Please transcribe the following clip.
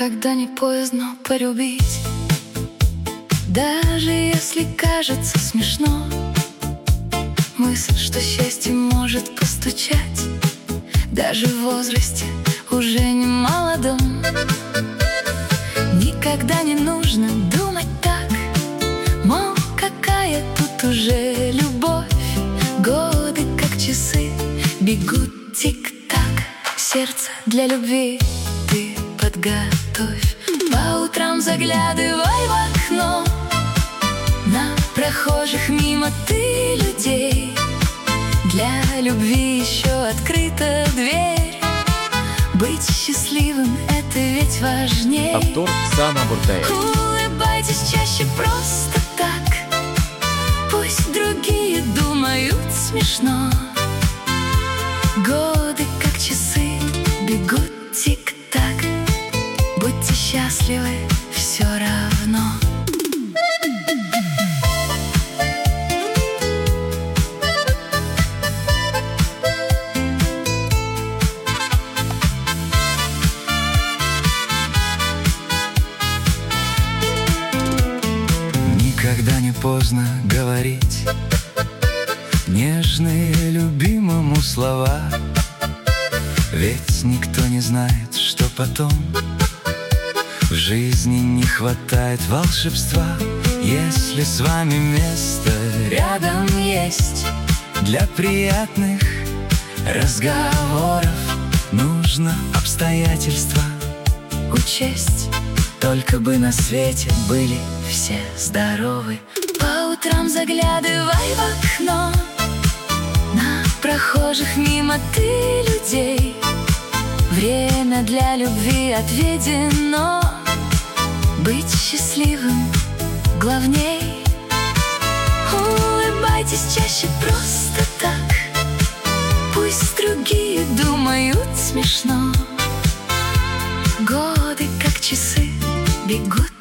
Никогда не поздно полюбить, даже если кажется смешно. Мысль, что счастье может постучать даже в возрасте уже не молодом. Никогда не нужно думать так, мол, какая тут уже любовь. Годы, как часы, бегут тик-так. Сердце для любви ты подготовь. По утрам заглядывай в окно, на прохожих мимо ты людей. Для любви еще открыта дверь. Быть счастливым — это ведь важней. Автор Оксана Буртаева. Улыбайтесь чаще просто так, пусть другие думают смешно. Годы, как часы, бегут тик-так. Будьте счастливы, все равно. Никогда не поздно говорить нежные любимому слова, ведь никто не знает, что потом. В жизни не хватает волшебства, если с вами место рядом есть. Для приятных разговоров нужно обстоятельства учесть. Только бы на свете были все здоровы. По утрам заглядывай в окно, на прохожих мимо ты людей. Время для любви отведено, быть счастливым главней. Улыбайтесь чаще просто так, пусть другие думают смешно. Годы, как часы, бегут